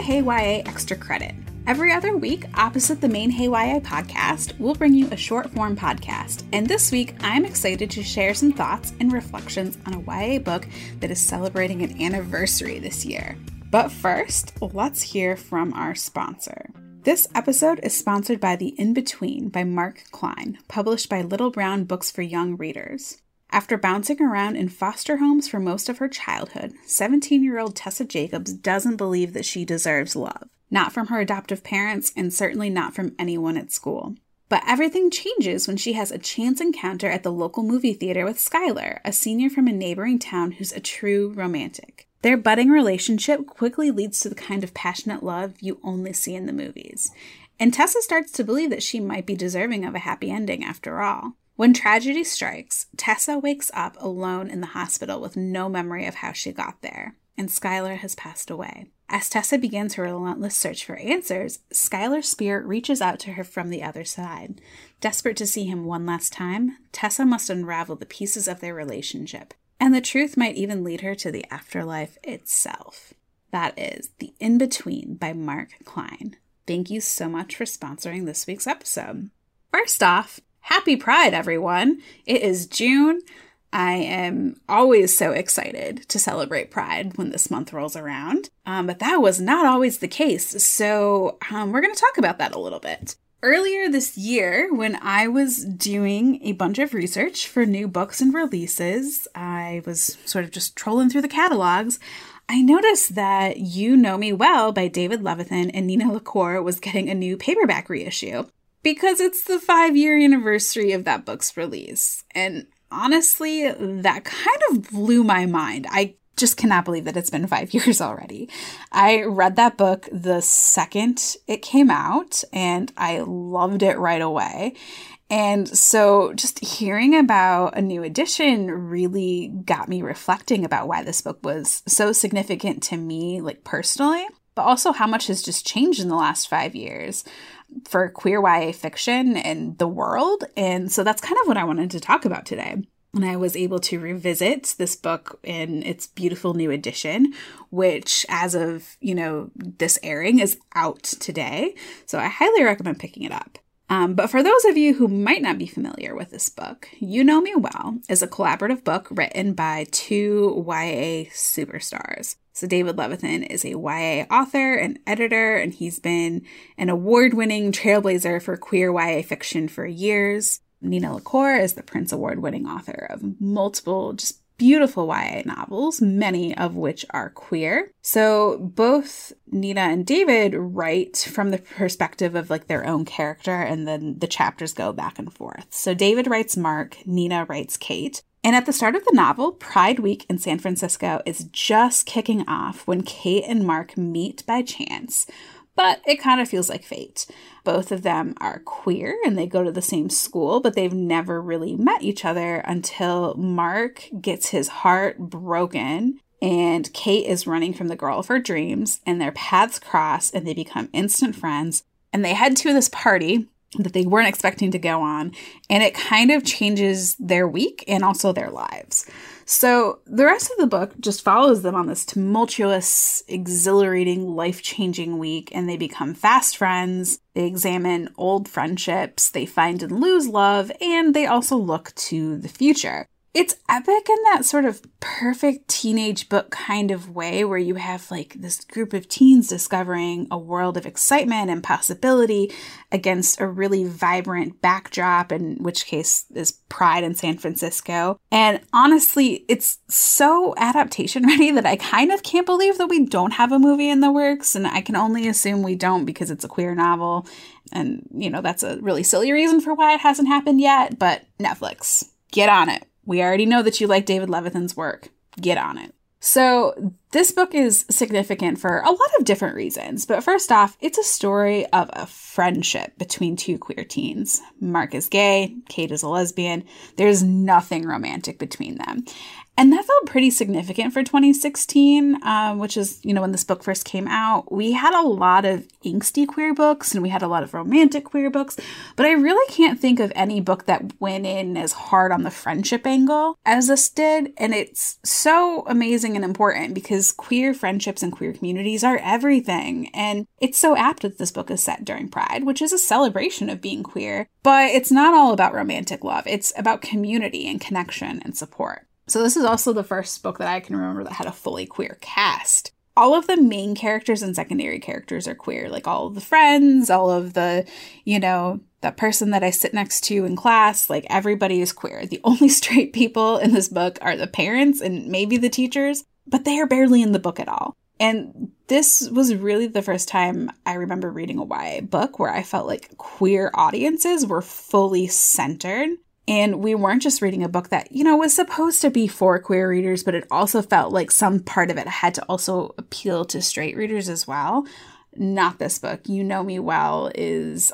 Hey YA Extra Credit. Every other week, opposite the main Hey YA podcast, we'll bring you a short-form podcast. And this week, I'm excited to share some thoughts and reflections on a YA book that is celebrating an anniversary this year. But first, let's hear from our sponsor. This episode is sponsored by The In-Between by Mark Klein, published by Little Brown Books for Young Readers. After bouncing around in foster homes for most of her childhood, 17-year-old Tessa Jacobs doesn't believe that she deserves love. Not from her adoptive parents, and certainly not from anyone at school. But everything changes when she has a chance encounter at the local movie theater with Skylar, a senior from a neighboring town who's a true romantic. Their budding relationship quickly leads to the kind of passionate love you only see in the movies. And Tessa starts to believe that she might be deserving of a happy ending after all. When tragedy strikes, Tessa wakes up alone in the hospital with no memory of how she got there, and Skylar has passed away. As Tessa begins her relentless search for answers, Skylar's spirit reaches out to her from the other side. Desperate to see him one last time, Tessa must unravel the pieces of their relationship, and the truth might even lead her to the afterlife itself. That is The In-Between by Mark Klein. Thank you so much for sponsoring this week's episode. First off, Happy Pride, everyone! It is June. I am always so excited to celebrate Pride when this month rolls around, but that was not always the case, so we're going to talk about that a little bit. Earlier this year, when I was doing a bunch of research for new books and releases, I was sort of just trolling through the catalogs. I noticed that You Know Me Well by David Levithan and Nina LaCour was getting a new paperback reissue, because it's the 5-year anniversary of that book's release. And honestly, that kind of blew my mind. I just cannot believe that it's been 5 years already. I read that book the second it came out, and I loved it right away. And so just hearing about a new edition really got me reflecting about why this book was so significant to me, like personally, but also how much has just changed in the last 5 years for queer YA fiction and the world. And so that's kind of what I wanted to talk about today. And I was able to revisit this book in its beautiful new edition, which as of, this airing is out today. So I highly recommend picking it up. But for those of you who might not be familiar with this book, You Know Me Well is a collaborative book written by two YA superstars. So David Levithan is a YA author and editor, and he's been an award-winning trailblazer for queer YA fiction for years. Nina LaCour is the Printz Award-winning author of multiple just beautiful YA novels, many of which are queer. So both Nina and David write from the perspective of their own character, and then the chapters go back and forth. So David writes Mark, Nina writes Kate. And at the start of the novel, Pride Week in San Francisco is just kicking off when Kate and Mark meet by chance. But it kind of feels like fate. Both of them are queer and they go to the same school, but they've never really met each other until Mark gets his heart broken and Kate is running from the girl of her dreams, and their paths cross and they become instant friends. And they head to this party that they weren't expecting to go on, and it kind of changes their week and also their lives. So the rest of the book just follows them on this tumultuous, exhilarating, life-changing week, and they become fast friends, they examine old friendships, they find and lose love, and they also look to the future. It's epic in that sort of perfect teenage book kind of way where you have this group of teens discovering a world of excitement and possibility against a really vibrant backdrop, in which case is Pride in San Francisco. And honestly, it's so adaptation ready that I kind of can't believe that we don't have a movie in the works. And I can only assume we don't because it's a queer novel. And, that's a really silly reason for why it hasn't happened yet. But Netflix, get on it. We already know that you like David Levithan's work. Get on it. So this book is significant for a lot of different reasons. But first off, it's a story of a friendship between two queer teens. Mark is gay. Kate is a lesbian. There's nothing romantic between them. And that felt pretty significant for 2016, which is, when this book first came out. We had a lot of angsty queer books and we had a lot of romantic queer books, but I really can't think of any book that went in as hard on the friendship angle as this did. And it's so amazing and important because because queer friendships and queer communities are everything. And it's so apt that this book is set during Pride, which is a celebration of being queer. But it's not all about romantic love. It's about community and connection and support. So this is also the first book that I can remember that had a fully queer cast. All of the main characters and secondary characters are queer, like all of the friends, all of the, that person that I sit next to in class, like everybody is queer. The only straight people in this book are the parents and maybe the teachers, but they are barely in the book at all. And this was really the first time I remember reading a YA book where I felt like queer audiences were fully centered. And we weren't just reading a book that, was supposed to be for queer readers, but it also felt like some part of it had to also appeal to straight readers as well. Not this book. You Know Me Well is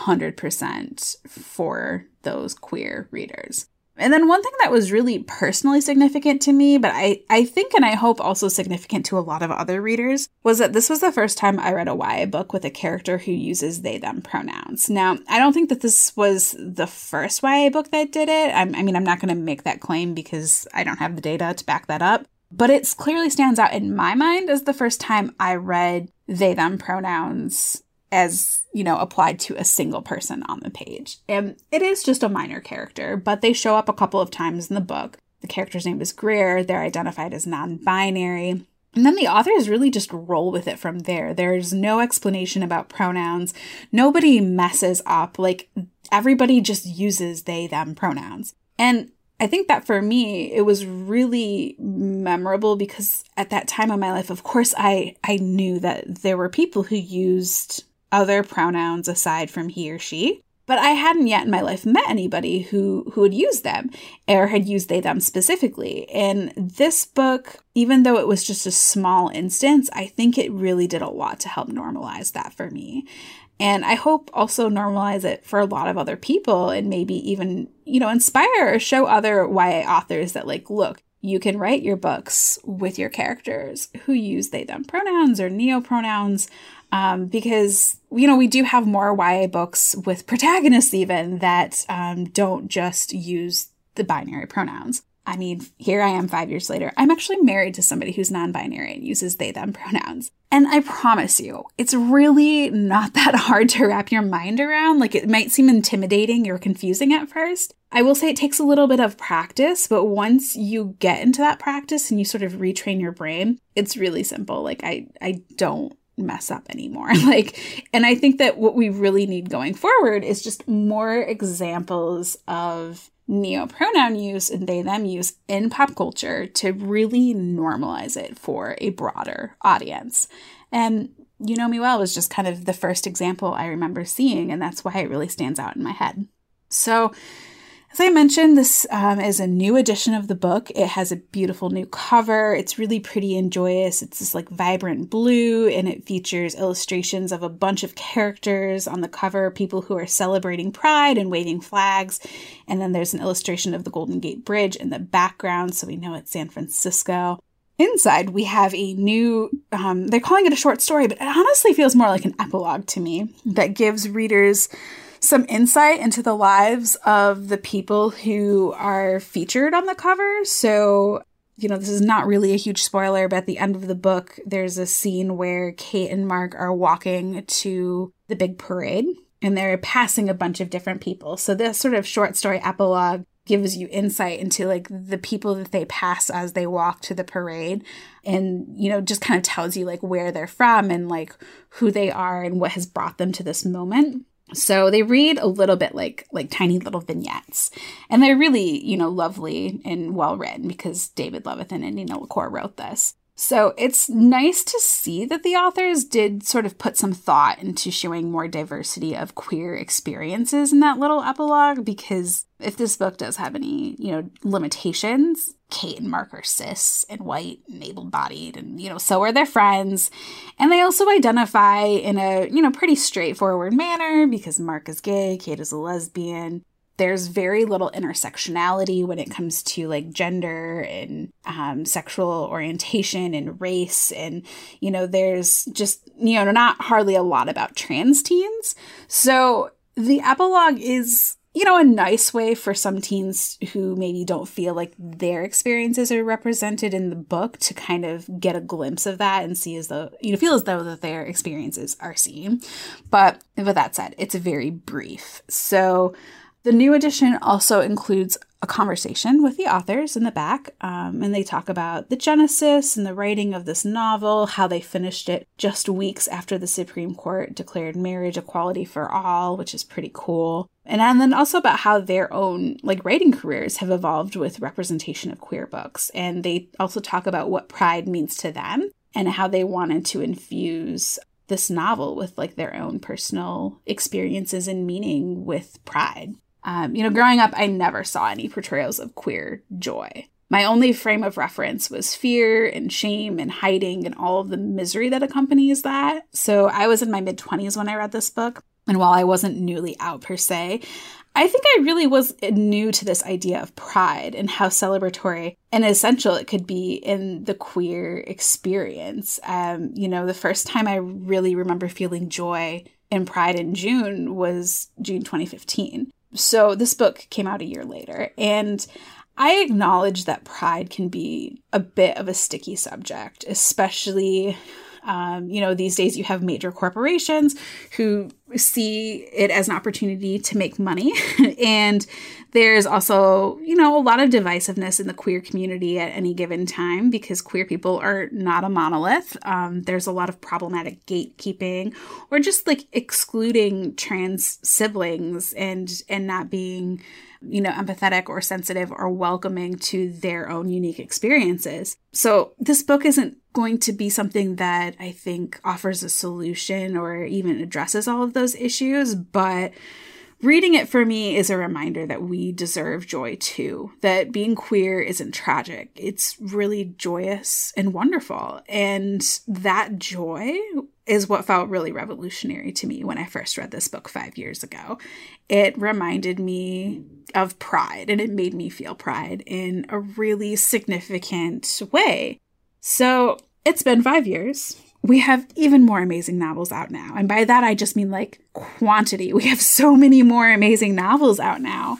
100% for those queer readers. And then one thing that was really personally significant to me, but I think and I hope also significant to a lot of other readers, was that this was the first time I read a YA book with a character who uses they, them pronouns. Now, I don't think that this was the first YA book that did it. I'm not going to make that claim because I don't have the data to back that up. But it clearly stands out in my mind as the first time I read they, them pronouns as, applied to a single person on the page. And it is just a minor character, but they show up a couple of times in the book. The character's name is Greer. They're identified as non-binary. And then the authors really just roll with it from there. There's no explanation about pronouns. Nobody messes up. Like, everybody just uses they, them pronouns. And I think that for me, it was really memorable because at that time in my life, of course, I knew that there were people who used other pronouns aside from he or she, but I hadn't yet in my life met anybody who had used them or had used they, them specifically. And this book, even though it was just a small instance, I think it really did a lot to help normalize that for me. And I hope also normalize it for a lot of other people and maybe even, inspire or show other YA authors that look, you can write your books with your characters who use they, them pronouns or neopronouns. Because, we do have more YA books with protagonists even that don't just use the binary pronouns. I mean, here I am 5 years later. I'm actually married to somebody who's non-binary and uses they, them pronouns. And I promise you, it's really not that hard to wrap your mind around. It might seem intimidating or confusing at first. I will say it takes a little bit of practice, but once you get into that practice and you sort of retrain your brain, it's really simple. I don't mess up anymore. And I think that what we really need going forward is just more examples of neopronoun use and they, them use in pop culture to really normalize it for a broader audience. And You Know Me Well was just kind of the first example I remember seeing, and that's why it really stands out in my head. So, as I mentioned, this is a new edition of the book. It has a beautiful new cover. It's really pretty and joyous. It's this vibrant blue, and it features illustrations of a bunch of characters on the cover, people who are celebrating Pride and waving flags. And then there's an illustration of the Golden Gate Bridge in the background, so we know it's San Francisco. Inside, we have a new, they're calling it a short story, but it honestly feels more like an epilogue to me that gives readers some insight into the lives of the people who are featured on the cover. So, this is not really a huge spoiler, but at the end of the book, there's a scene where Kate and Mark are walking to the big parade and they're passing a bunch of different people. So this sort of short story epilogue gives you insight into the people that they pass as they walk to the parade and, just kind of tells you where they're from and who they are and what has brought them to this moment. So they read a little bit like tiny little vignettes, and they're really, lovely and well written because David Levithan and Nina LaCour wrote this. So it's nice to see that the authors did sort of put some thought into showing more diversity of queer experiences in that little epilogue, because if this book does have any, limitations, Kate and Mark are cis and white and able-bodied and, so are their friends. And they also identify in a, pretty straightforward manner because Mark is gay, Kate is a lesbian. There's very little intersectionality when it comes to gender and sexual orientation and race. And, there's just, not hardly a lot about trans teens. So the epilogue is a nice way for some teens who maybe don't feel like their experiences are represented in the book to kind of get a glimpse of that and see as though, feel as though that their experiences are seen. But with that said, it's very brief. So the new edition also includes a conversation with the authors in the back, and they talk about the genesis and the writing of this novel, how they finished it just weeks after the Supreme Court declared marriage equality for all, which is pretty cool. And then also about how their own writing careers have evolved with representation of queer books. And they also talk about what Pride means to them and how they wanted to infuse this novel with their own personal experiences and meaning with Pride. Growing up, I never saw any portrayals of queer joy. My only frame of reference was fear and shame and hiding and all of the misery that accompanies that. So I was in my mid-20s when I read this book. And while I wasn't newly out per se, I think I really was new to this idea of pride and how celebratory and essential it could be in the queer experience. The first time I really remember feeling joy in Pride in June was June 2015. So this book came out a year later, and I acknowledge that pride can be a bit of a sticky subject, especially, these days you have major corporations who see it as an opportunity to make money. And there's also, a lot of divisiveness in the queer community at any given time because queer people are not a monolith. There's a lot of problematic gatekeeping or just excluding trans siblings and not being empathetic or sensitive or welcoming to their own unique experiences. So this book isn't going to be something that I think offers a solution or even addresses all of those issues, but reading it for me is a reminder that we deserve joy too, that being queer isn't tragic. It's really joyous and wonderful. And that joy is what felt really revolutionary to me when I first read this book 5 years ago. It reminded me of pride, and it made me feel pride in a really significant way. So it's been 5 years. We have even more amazing novels out now. And by that, I just mean quantity. We have so many more amazing novels out now.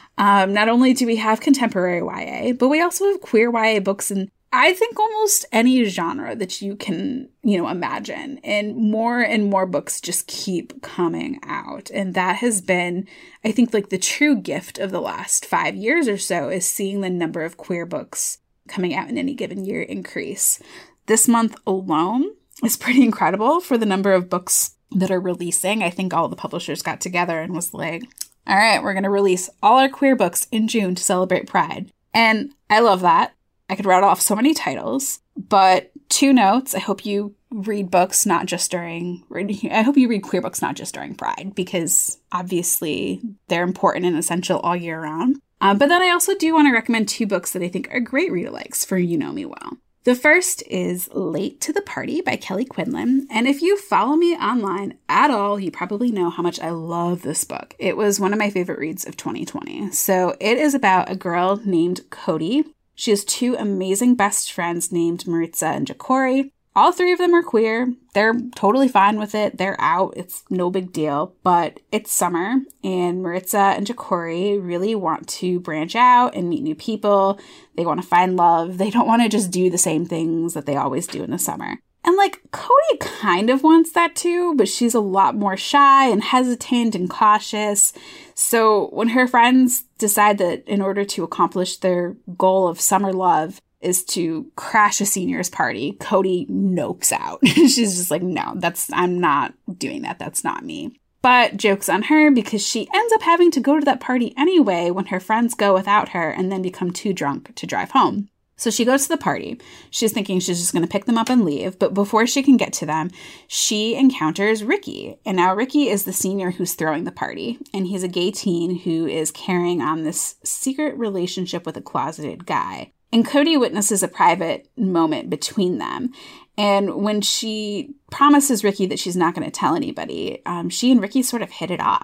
Not only do we have contemporary YA, but we also have queer YA books in, I think, almost any genre that you can, imagine. And more books just keep coming out. And that has been, I think, the true gift of the last 5 years or so is seeing the number of queer books coming out in any given year increase. This month alone is pretty incredible for the number of books that are releasing. I think all the publishers got together and was like, all right, we're going to release all our queer books in June to celebrate Pride. And I love that. I could rattle off so many titles, but 2 notes. I hope you read books not just during, I hope you read queer books not just during Pride, because obviously they're important and essential all year round. But then I also do want to recommend 2 books that I think are great read-alikes for You Know Me Well. The first is Late to the Party by Kelly Quinlan. And if you follow me online at all, you probably know how much I love this book. It was one of my favorite reads of 2020. So it is about a girl named Cody. She has 2 amazing best friends named Maritza and Jacori. All 3 of them are queer. They're totally fine with it. They're out. It's no big deal. But it's summer, and Maritza and Jacori really want to branch out and meet new people. They want to find love. They don't want to just do the same things that they always do in the summer. And Cody kind of wants that too, but she's a lot more shy and hesitant and cautious. So when her friends decide that in order to accomplish their goal of summer love is to crash a seniors party, Cody nopes out. She's just no, I'm not doing that. That's not me. But joke's on her because she ends up having to go to that party anyway when her friends go without her and then become too drunk to drive home. So she goes to the party. She's thinking she's just going to pick them up and leave. But before she can get to them, she encounters Ricky. And now Ricky is the senior who's throwing the party. And he's a gay teen who is carrying on this secret relationship with a closeted guy. And Cody witnesses a private moment between them. And when she promises Ricky that she's not going to tell anybody, she and Ricky sort of hit it off.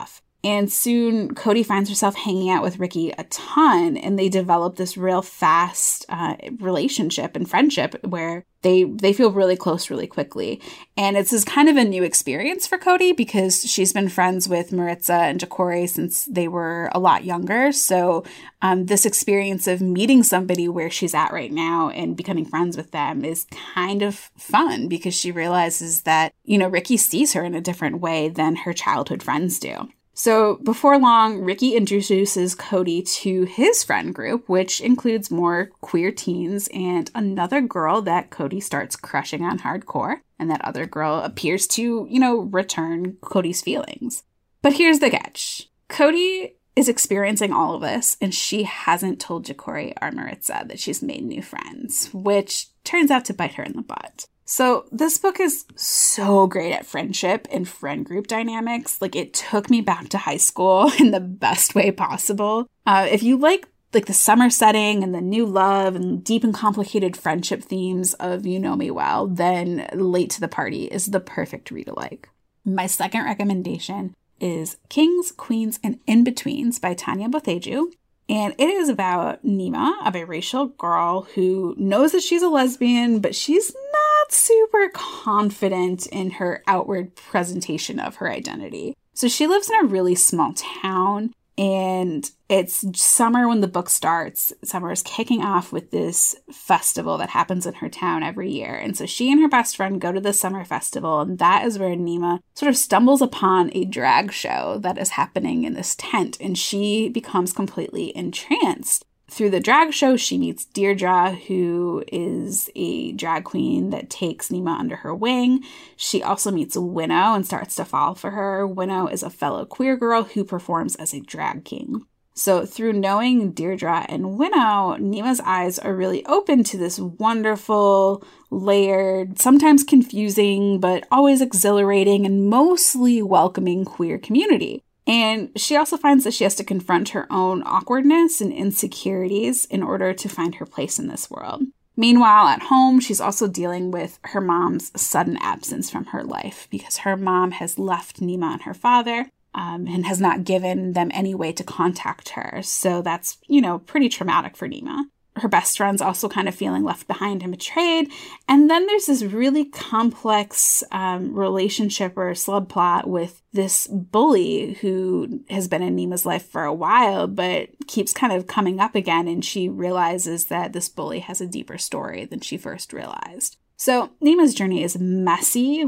And soon Cody finds herself hanging out with Ricky a ton, and they develop this real fast relationship and friendship where they feel really close really quickly. And it's this kind of a new experience for Cody because she's been friends with Maritza and Jacori since they were a lot younger. So this experience of meeting somebody where she's at right now and becoming friends with them is kind of fun because she realizes that, Ricky sees her in a different way than her childhood friends do. So before long, Ricky introduces Cody to his friend group, which includes more queer teens and another girl that Cody starts crushing on hardcore. And that other girl appears to, return Cody's feelings. But here's the catch. Cody is experiencing all of this, and she hasn't told Jacori or Maritza that she's made new friends, which turns out to bite her in the butt. So this book is so great at friendship and friend group dynamics. Like, it took me back to high school in the best way possible. If you like the summer setting and the new love and deep and complicated friendship themes of You Know Me Well, then Late to the Party is the perfect read-alike. My second recommendation is Kings, Queens, and In-Betweens by Tanya Bothaju. And it is about Nima, a biracial girl who knows that she's a lesbian, but she's not super confident in her outward presentation of her identity. So she lives in a really small town, and it's summer when the book starts. Summer is kicking off with this festival that happens in her town every year. And so she and her best friend go to the summer festival, and that is where Nima sort of stumbles upon a drag show that is happening in this tent, and she becomes completely entranced. Through the drag show, she meets Deirdre, who is a drag queen that takes Nima under her wing. She also meets Winnow and starts to fall for her. Winnow is a fellow queer girl who performs as a drag king. So through knowing Deirdre and Winnow, Nima's eyes are really open to this wonderful, layered, sometimes confusing, but always exhilarating and mostly welcoming queer community. And she also finds that she has to confront her own awkwardness and insecurities in order to find her place in this world. Meanwhile, at home, she's also dealing with her mom's sudden absence from her life because her mom has left Nima and her father and has not given them any way to contact her. So that's, pretty traumatic for Nima. Her best friend's also kind of feeling left behind and betrayed. And then there's this really complex relationship or subplot with this bully who has been in Nima's life for a while, but keeps kind of coming up again. And she realizes that this bully has a deeper story than she first realized. So Nima's journey is messy,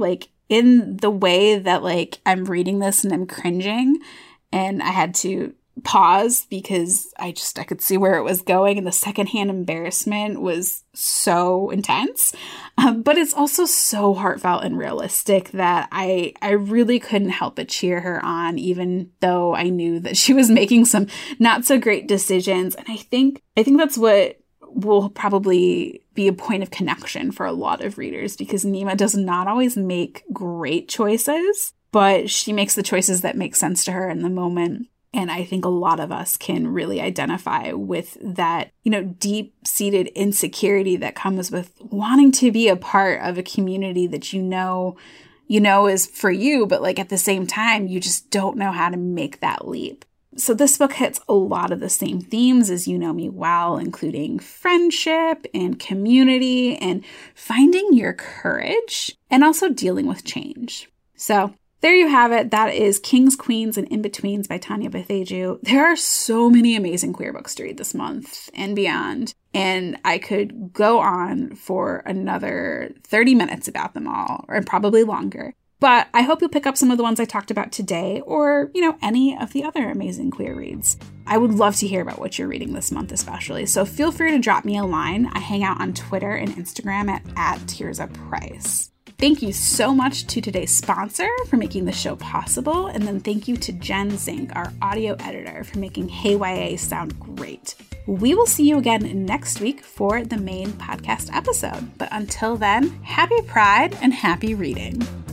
in the way that, I'm reading this and I'm cringing. And I had to pause because I could see where it was going, and the secondhand embarrassment was so intense. But it's also so heartfelt and realistic that I really couldn't help but cheer her on, even though I knew that she was making some not so great decisions. And I think that's what will probably be a point of connection for a lot of readers, because Nima does not always make great choices, but she makes the choices that make sense to her in the moment. And I think a lot of us can really identify with that, deep-seated insecurity that comes with wanting to be a part of a community that you know is for you, but at the same time, you just don't know how to make that leap. So this book hits a lot of the same themes as You Know Me Well, including friendship and community and finding your courage and also dealing with change. So there you have it. That is Kings, Queens, and In-Betweens by Tanya Bothaju. There are so many amazing queer books to read this month and beyond, and I could go on for another 30 minutes about them all, or probably longer. But I hope you'll pick up some of the ones I talked about today, or, any of the other amazing queer reads. I would love to hear about what you're reading this month especially, so feel free to drop me a line. I hang out on Twitter and Instagram at Tirza Price. Thank you so much to today's sponsor for making the show possible, and then thank you to Jen Zink, our audio editor, for making Hey YA sound great. We will see you again next week for the main podcast episode, but until then, happy Pride and happy reading.